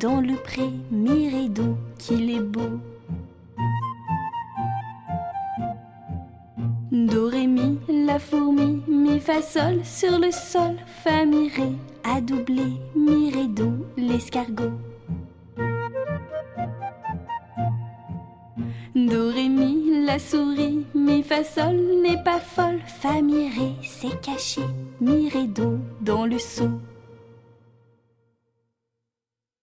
dans le pré, mi, ré, do, qu'il est beau. Do, ré, mi, la fourmi, mi, fa, sol, sur le sol, fa, mi, ré, a doublé, mi, ré, do, l'escargot. Do, ré, mi, la souris, mi, fa, sol, n'est pas folle, fa, mi, ré, c'est caché, mi, ré, do, dans le seau.